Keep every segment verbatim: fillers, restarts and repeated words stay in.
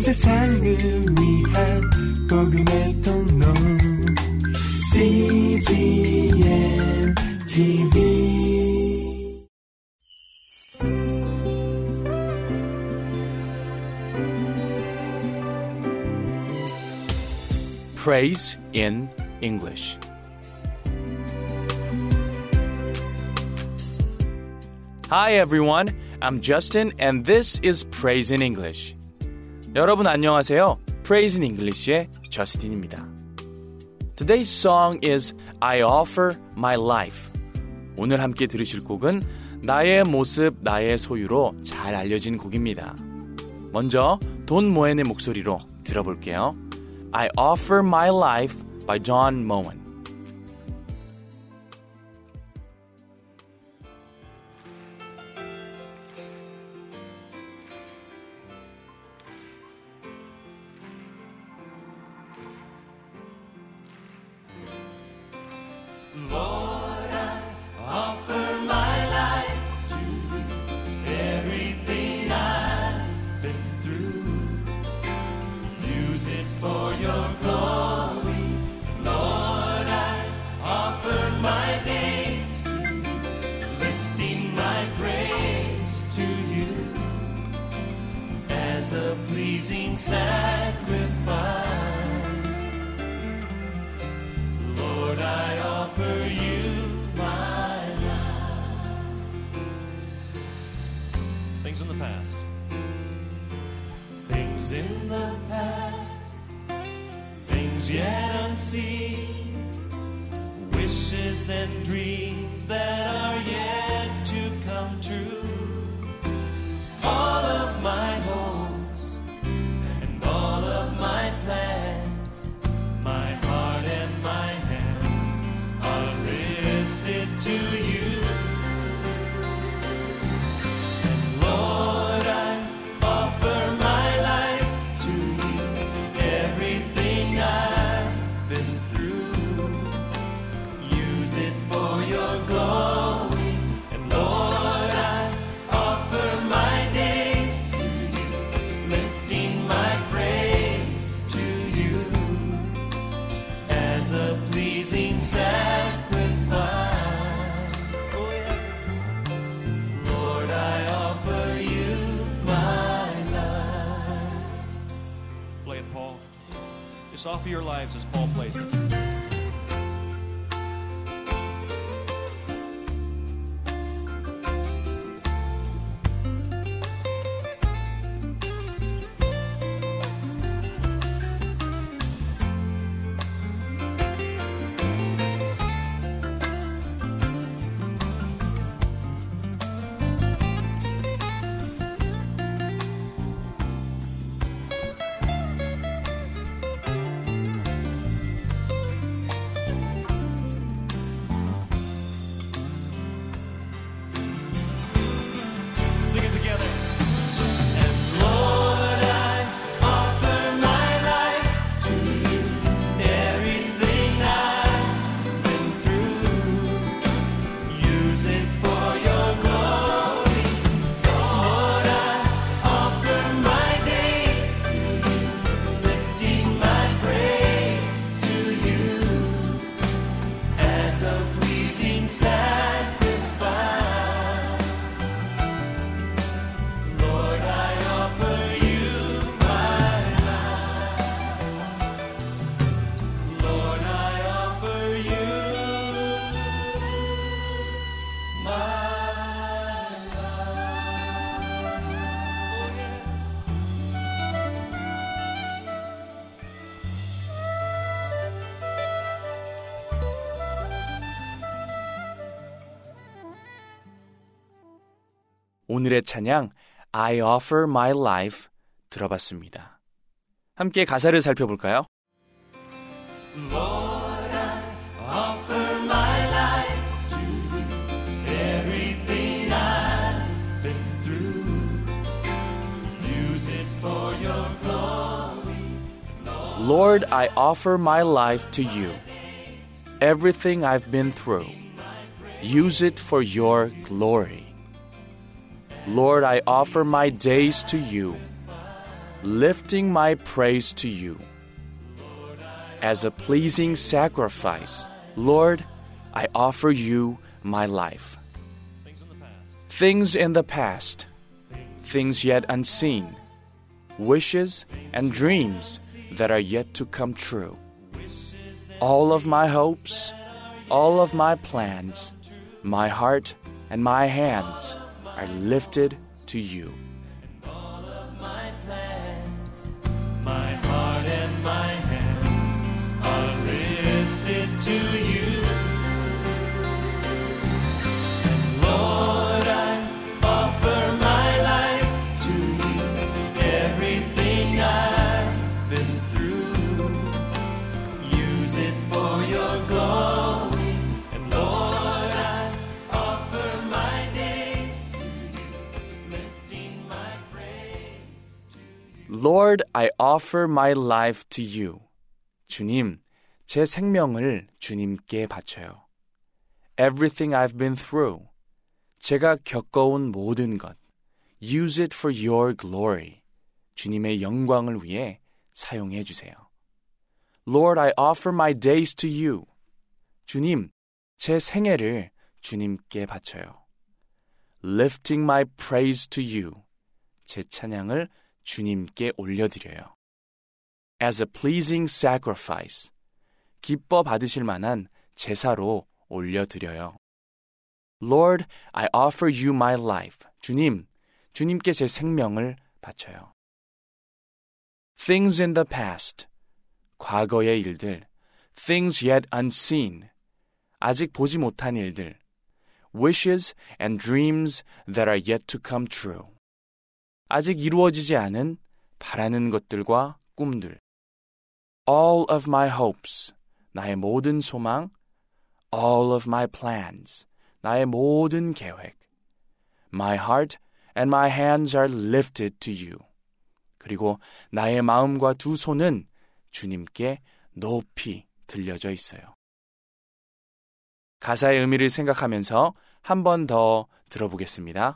세상을 위한 복음의 통로 씨지엔 티비 Praise in English. Hi everyone, I'm Justin and this is Praise in English. 여러분 안녕하세요. Praise in English의 저스틴입니다. Today's song is I Offer My Life. 오늘 함께 들으실 곡은 나의 모습, 나의 소유로 잘 알려진 곡입니다. 먼저 돈 모엔의 목소리로 들어볼게요. I Offer My Life by Don Moen. Lord, I offer my life to you. Everything I've been through, use it for your glory. Lord, I offer my days to you, lifting my praise to you as a pleasing sacrifice. Lord, I offer you my life. Things in the past. Things in the past, things yet unseen, wishes and dreams that are yet to come true. All of my hopes and all of my plans, my heart and my hands are lifted to you. And Lord, I offer my life to you. Everything I've been through, use it for your glory. And Lord, I offer my days to you, lifting my praise to you as a pleasing sacrifice. Oh yes, Lord, I offer you my life. Play it, Paul. Just offer your lives as Paul plays it. Sing it together. And Lord, I offer my life to you. Everything I've been through, use it for your glory. Lord, I offer my days to you, lifting my praise to you as a pleasing sacrifice. Lord, I offer you my life. Lord, I offer you my life. Oh yes. 오늘의 찬양 I Offer My Life 들어봤습니다. 함께 가사를 살펴볼까요? Lord, I offer my life to you. Everything I've been through, use it for your glory. Lord, I offer my life to you. Everything I've been through, use it for your glory. Lord, I offer my days to you. lifting my praise to you. As a pleasing sacrifice, Lord, I offer you my life. Things in the past, things yet unseen, wishes and dreams that are yet to come true. All of my hopes, all of my plans, my heart and my hands are lifted to you. My plans, my heart and my hands are lifted to you. And Lord, I offer my life to you. Everything I've been through, use it for your glory. And Lord, I offer my days to you, lifting my praise to you. Lord, I offer my life to you. 주님, 제 생명을 주님께 바쳐요. Everything I've been through, 제가 겪어온 모든 것, use it for your glory. 주님의 영광을 위해 사용해 주세요. Lord, I offer my days to you. 주님, 제 생애를 주님께 바쳐요. Lifting my praise to you. 제 찬양을 주님께 올려드려요. As a pleasing sacrifice. 기뻐 받으실 만한 제사로 올려드려요. Lord, I offer you my life. 주님, 주님께 제 생명을 바쳐요. Things in the past. 과거의 일들. Things yet unseen. 아직 보지 못한 일들. Wishes and dreams that are yet to come true. 아직 이루어지지 않은 바라는 것들과 꿈들. All of my hopes. 나의 모든 소망. All of my plans. 나의 모든 계획. My heart and my hands are lifted to you. 그리고 나의 마음과 두 손은 주님께 높이 들려져 있어요. 가사의 의미를 생각하면서 한 번 더 들어보겠습니다.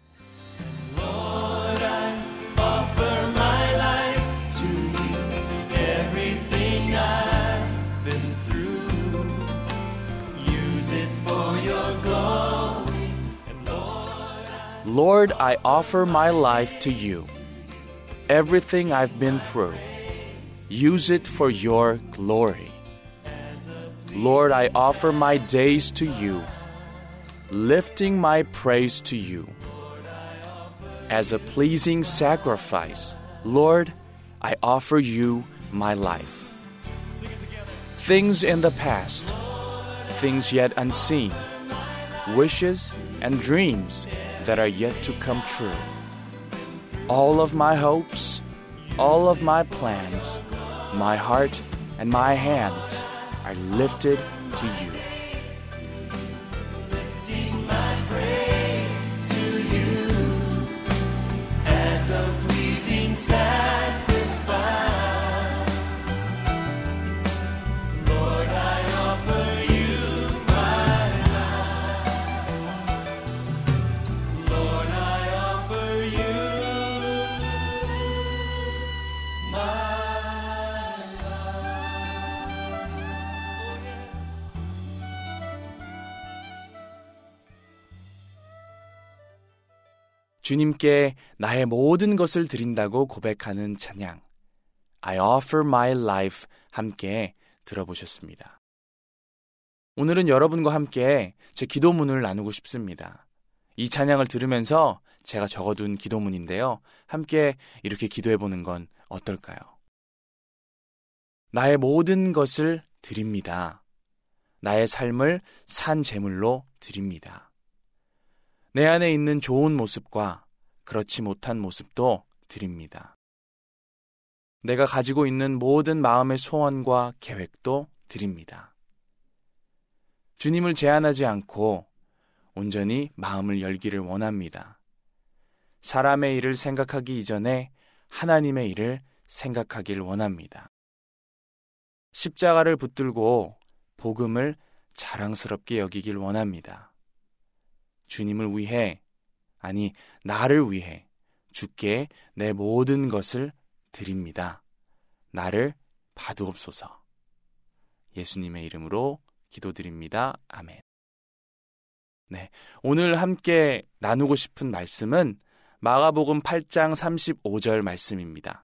Lord, I offer my life to you. Everything I've been through, use it for your glory. And Lord, I Lord, I offer my life to you. Everything I've been through, use it for your glory. Lord, I offer my days to you, lifting my praise to you. As a pleasing sacrifice, Lord, I offer you my life. Things in the past, things yet unseen, wishes and dreams that are yet to come true. All of my hopes, all of my plans, my heart and my hands are lifted to you. lifting my praise to you as a pleasing sacrifice. Lord, I offer you my life. Lord, I offer you my life. 주님께 나의 모든 것을 드린다고 고백하는 찬양. I offer my life 함께 들어보셨습니다. 오늘은 여러분과 함께 제 기도문을 나누고 싶습니다. 이 찬양을 들으면서 제가 적어둔 기도문인데요. 함께 이렇게 기도해보는 건 어떨까요? 나의 모든 것을 드립니다. 나의 삶을 산 제물로 드립니다. 내 안에 있는 좋은 모습과 그렇지 못한 모습도 드립니다. 내가 가지고 있는 모든 마음의 소원과 계획도 드립니다. 주님을 제한하지 않고 온전히 마음을 열기를 원합니다. 사람의 일을 생각하기 이전에 하나님의 일을 생각하길 원합니다. 십자가를 붙들고 복음을 자랑스럽게 여기길 원합니다. 주님을 위해, 아니 나를 위해 주께 내 모든 것을 드립니다. 나를 봐두옵소서. 예수님의 이름으로 기도드립니다. 아멘. 네, 오늘 함께 나누고 싶은 말씀은 마가복음 팔 장 삼십오 절 말씀입니다.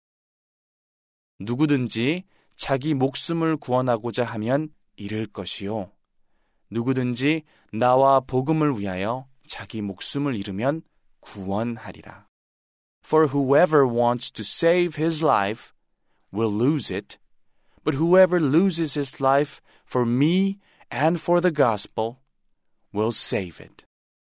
누구든지 자기 목숨을 구원하고자 하면 잃을 것이요. 누구든지 나와 복음을 위하여 자기 목숨을 잃으면 구원하리라. For whoever wants to save his life will lose it, but whoever loses his life for me and for the gospel will save it.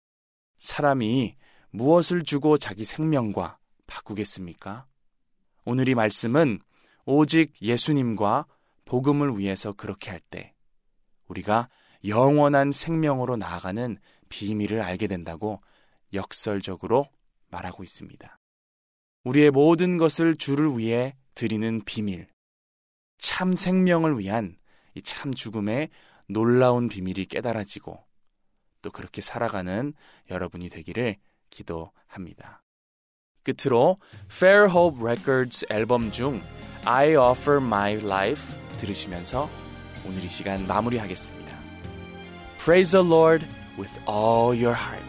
사람이 무엇을 주고 자기 생명과 바꾸겠습니까? 오늘 이 말씀은 오직 예수님과 복음을 위해서 그렇게 할 때 우리가 영원한 생명으로 나아가는 비밀을 알게 된다고 역설적으로 말하고 있습니다. 우리의 모든 것을 주를 위해 드리는 비밀, 참 생명을 위한 이 참 죽음의 놀라운 비밀이 깨달아지고 또 그렇게 살아가는 여러분이 되기를 기도합니다. 끝으로 Fair Hope Records 앨범 중 I Offer My Life 들으시면서 오늘 이 시간 마무리하겠습니다. Praise the Lord with all your heart.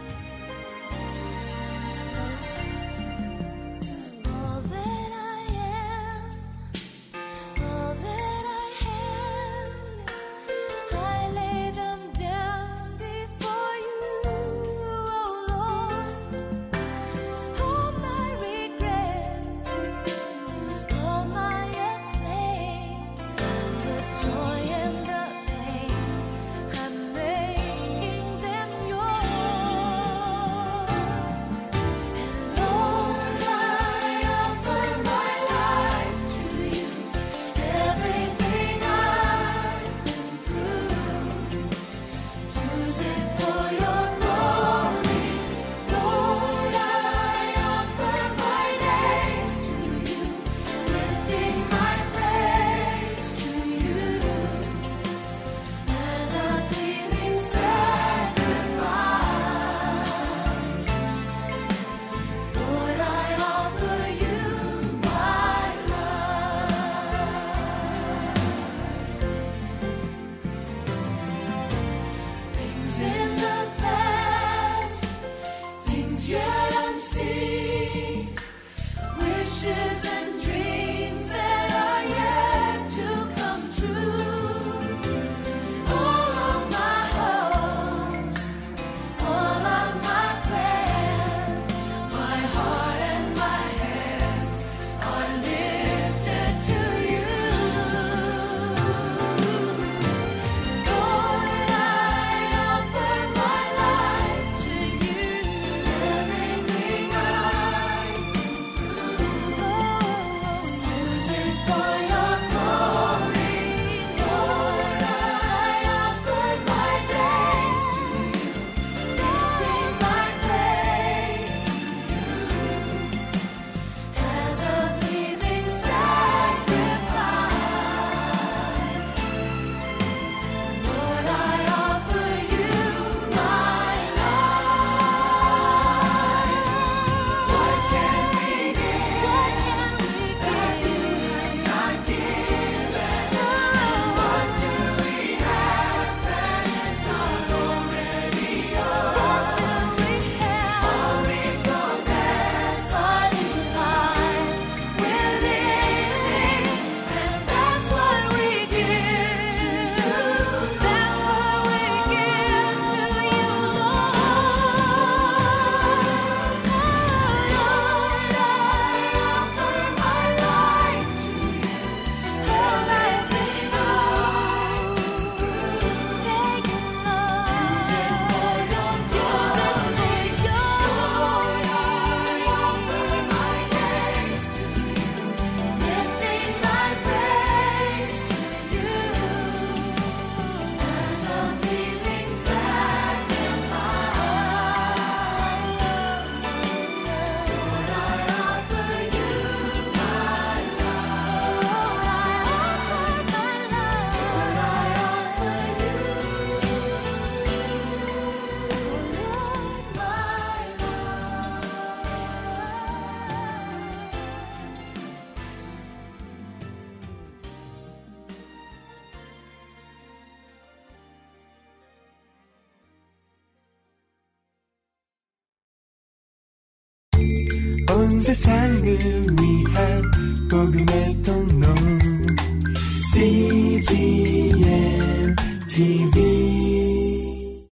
Oh 세상을 위한 복음의